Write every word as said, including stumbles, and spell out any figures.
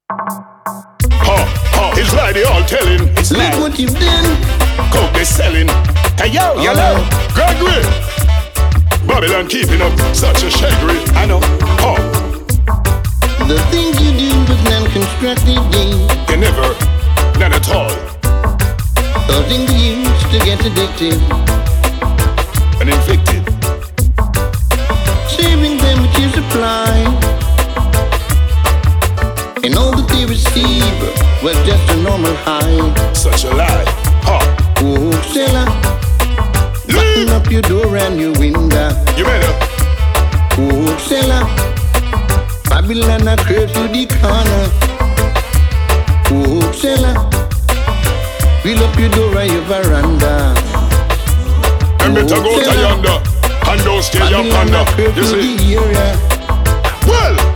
Ha, ha, it's like they all telling. It's Look like what you've done. coke they selling. Hey yo, Oh. yellow, Gregory. Babylon keeping up such a shaggy. I know. Ha, The things you do with non-constructive gain, you never, none at all. causing the youth to get addicted, And inflicted. saving them with your supply. And all that they receive was just a normal high. Such a lie. Ha, Oh, seller, button leave. up your door and your window. You better. Oh, seller, Babylon a curse to the corner. Oh, seller, fill up your door and your veranda. And better go to yonder and don't stay up Babylon under. a curse You to see? the area. Well,